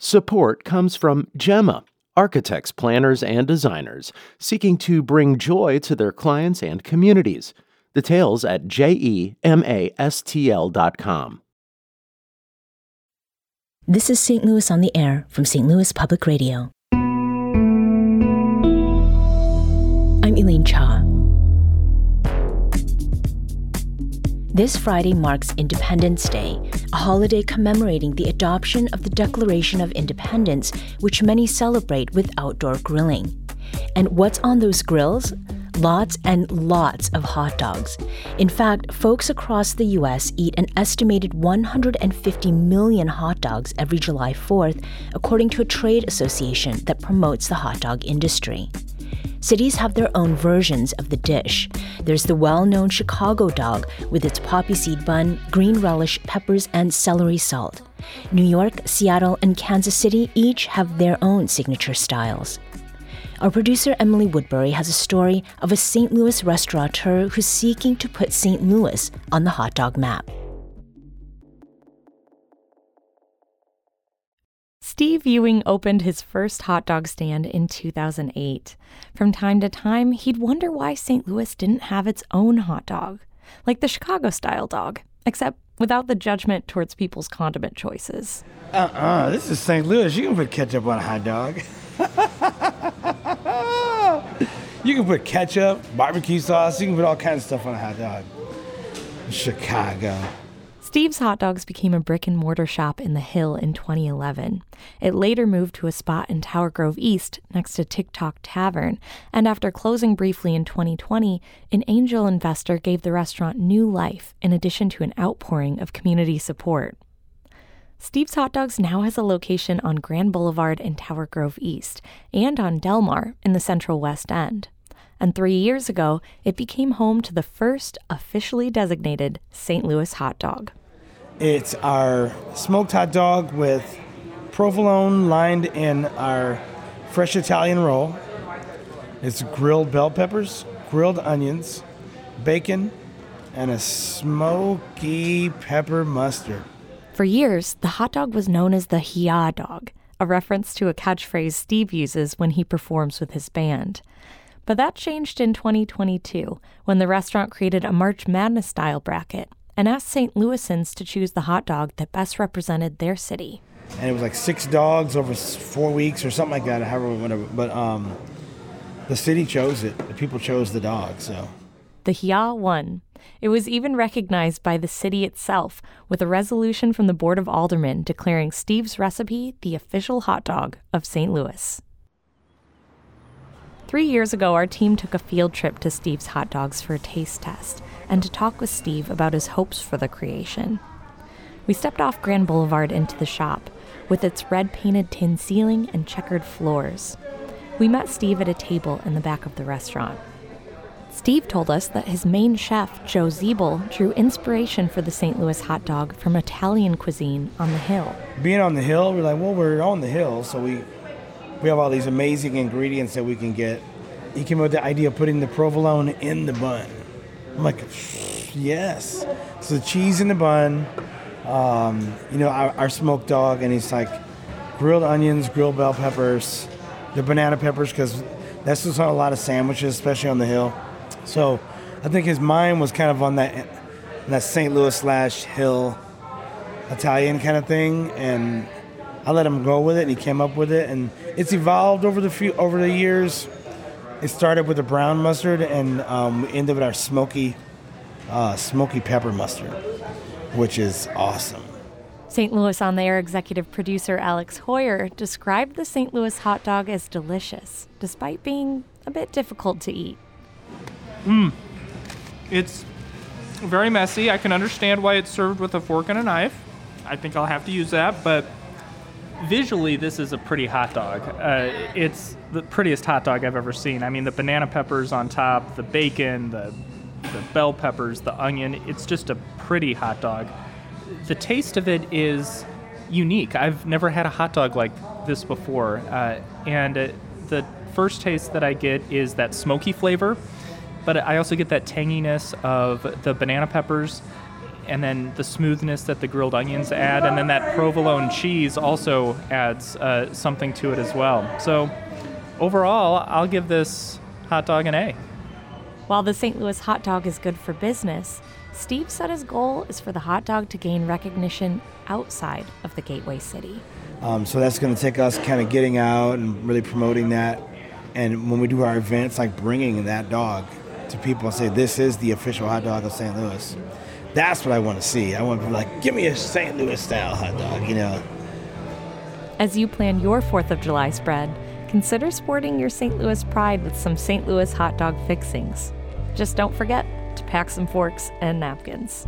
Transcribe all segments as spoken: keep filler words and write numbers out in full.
Support comes from Gemma, architects, planners, and designers seeking to bring joy to their clients and communities. Details at gemastl dot com. This is Saint Louis on the Air from Saint Louis Public Radio. I'm Elaine Cha. This Friday marks Independence Day, a holiday commemorating the adoption of the Declaration of Independence, which many celebrate with outdoor grilling. And what's on those grills? Lots and lots of hot dogs. In fact, folks across the U S eat an estimated one hundred fifty million hot dogs every July fourth, according to a trade association that promotes the hot dog industry. Cities have their own versions of the dish. There's the well-known Chicago dog with its poppy seed bun, green relish, peppers, and celery salt. New York, Seattle, and Kansas City each have their own signature styles. Our producer Emily Woodbury has a story of a Saint Louis restaurateur who's seeking to put Saint Louis on the hot dog map. Steve Ewing opened his first hot dog stand in two thousand eight. From time to time, he'd wonder why Saint Louis didn't have its own hot dog, like the Chicago-style dog, except without the judgment towards people's condiment choices. Uh-uh, this is Saint Louis. You can put ketchup on a hot dog. You can put ketchup, barbecue sauce, you can put all kinds of stuff on a hot dog. Chicago. Steve's Hot Dogs became a brick-and-mortar shop in the Hill in twenty eleven. It later moved to a spot in Tower Grove East next to TikTok Tavern, and after closing briefly in twenty twenty, an angel investor gave the restaurant new life in addition to an outpouring of community support. Steve's Hot Dogs now has a location on Grand Boulevard in Tower Grove East and on Delmar in the Central West End. And three years ago, it became home to the first officially designated Saint Louis hot dog. It's our smoked hot dog with provolone lined in our fresh Italian roll. It's grilled bell peppers, grilled onions, bacon, and a smoky pepper mustard. For years, the hot dog was known as the Hiya dog, a reference to a catchphrase Steve uses when he performs with his band. But that changed in twenty twenty-two, when the restaurant created a March Madness-style bracket and asked Saint Louisans to choose the hot dog that best represented their city. And it was like six dogs over four weeks or something like that, however, whatever. But um, the city chose it. The people chose the dog, so. The Hiya won. It was even recognized by the city itself, with a resolution from the Board of Aldermen declaring Steve's recipe the official hot dog of Saint Louis. Three years ago, our team took a field trip to Steve's Hot Dogs for a taste test and to talk with Steve about his hopes for the creation. We stepped off Grand Boulevard into the shop, with its red-painted tin ceiling and checkered floors. We met Steve at a table in the back of the restaurant. Steve told us that his main chef, Joe Zeeble, drew inspiration for the Saint Louis hot dog from Italian cuisine on the Hill. Being on the Hill, we're like, well, we're on the Hill, so we we have all these amazing ingredients that we can get. He came up with the idea of putting the provolone in the bun. I'm like, yes. So the cheese in the bun, um, you know, our, our smoked dog, and he's like grilled onions, grilled bell peppers, the banana peppers, because that's just on a lot of sandwiches, especially on the Hill. So I think his mind was kind of on that that Saint Louis slash Hill Italian kind of thing, and I let him go with it, and he came up with it, and it's evolved over the few over the years. It started with the brown mustard, and um, we ended with our smoky, uh, smoky pepper mustard, which is awesome. Saint Louis on the Air executive producer Alex Hoyer described the Saint Louis hot dog as delicious, despite being a bit difficult to eat. Mmm. It's very messy. I can understand why it's served with a fork and a knife. I think I'll have to use that, but visually, this is a pretty hot dog. Uh, it's the prettiest hot dog I've ever seen. I mean, the banana peppers on top, the bacon, the, the bell peppers, the onion. It's just a pretty hot dog. The taste of it is unique. I've never had a hot dog like this before. Uh, and uh, the first taste that I get is that smoky flavor, but I also get that tanginess of the banana peppers. and then the smoothness that the grilled onions add, and then that provolone cheese also adds uh, something to it as well. So overall, I'll give this hot dog an A. While the Saint Louis hot dog is good for business, Steve said his goal is for the hot dog to gain recognition outside of the Gateway City. Um, so that's going to take us kind of getting out and really promoting that. And when we do our events, like bringing that dog to people and say, this is the official hot dog of Saint Louis. That's what I want to see. I want to be like, give me a Saint Louis style hot dog, you know. As you plan your fourth of July spread, consider sporting your Saint Louis pride with some Saint Louis hot dog fixings. Just don't forget to pack some forks and napkins.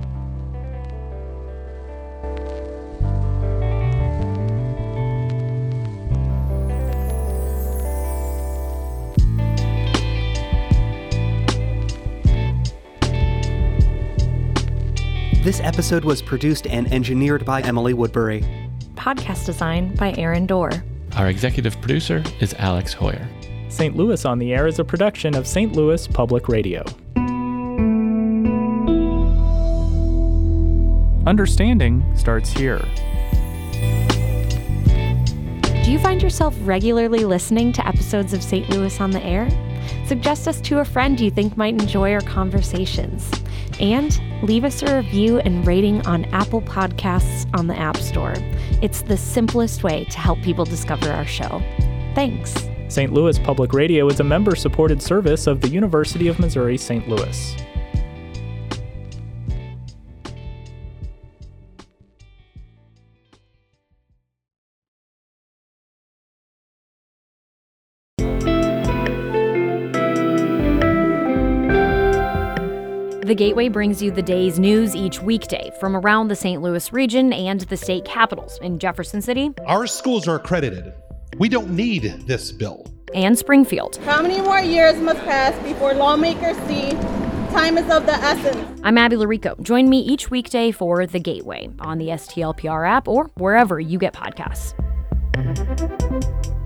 This episode was produced and engineered by Emily Woodbury. Podcast design by Aaron Dorr. Our executive producer is Alex Hoyer. Saint Louis on the Air is a production of Saint Louis Public Radio. Understanding starts here. Do you find yourself regularly listening to episodes of Saint Louis on the Air? Suggest us to a friend you think might enjoy our conversations. And leave us a review and rating on Apple Podcasts on the App Store. It's the simplest way to help people discover our show. Thanks. Saint Louis Public Radio is a member-supported service of the University of Missouri Saint Louis. The Gateway brings you the day's news each weekday from around the Saint Louis region and the state capitals in Jefferson City. Our schools are accredited. We don't need this bill. And Springfield. How many more years must pass before lawmakers see time is of the essence? I'm Abby Larico. Join me each weekday for The Gateway on the S T L P R app or wherever you get podcasts.